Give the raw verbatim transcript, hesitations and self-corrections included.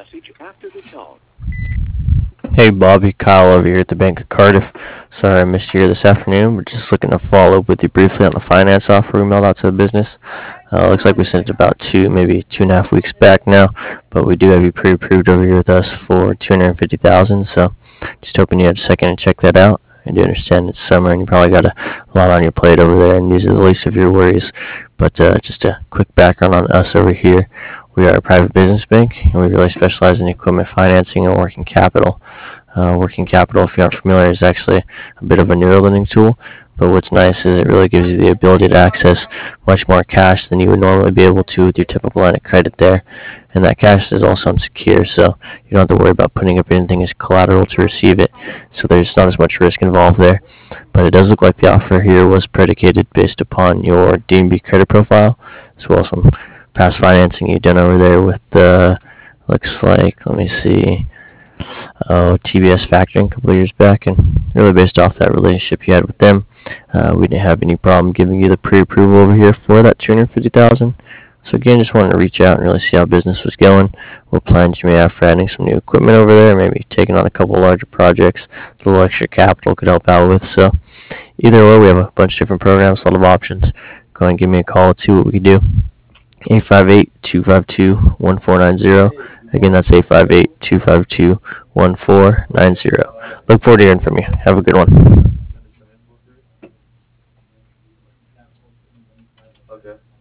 message after the tone. Hey Bobby, Kyle over here at the Bank of Cardiff. Sorry I missed you here this afternoon. We're just looking to follow up with you briefly on the finance offer we mailed out to the business. Uh, looks like we sent it about two, maybe two and a half weeks back now, but we do have you pre-approved over here with us for two hundred fifty thousand dollars. So just hoping you had a second to check that out. I do understand it's summer and you probably got a lot on your plate over there, and these are the least of your worries. But uh, just a quick background on us over here. We are a private business bank, and we really specialize in equipment financing and working capital. Uh, working capital, if you aren't familiar, is actually a bit of a newer lending tool. But what's nice is it really gives you the ability to access much more cash than you would normally be able to with your typical line of credit there. And that cash is also unsecure, so you don't have to worry about putting up anything as collateral to receive it. So there's not as much risk involved there. But it does look like the offer here was predicated based upon your D and B credit profile, as well as some past financing you've done over there with the, looks like, let me see, uh, T B S Factoring a couple of years back, and really based off that relationship you had with them, uh, we didn't have any problem giving you the pre-approval over here for that two hundred fifty thousand dollars. So again, just wanted to reach out and really see how business was going, what plans you may have for adding some new equipment over there, maybe taking on a couple larger projects, a little extra capital could help out with. So either way, we have a bunch of different programs, a lot of options. Go ahead and give me a call. Let's see what we can do. eight five eight, two five two, one four nine zero. Again, that's eight five eight, two five two, one four nine zero. Look forward to hearing from you. Have a good one. Okay.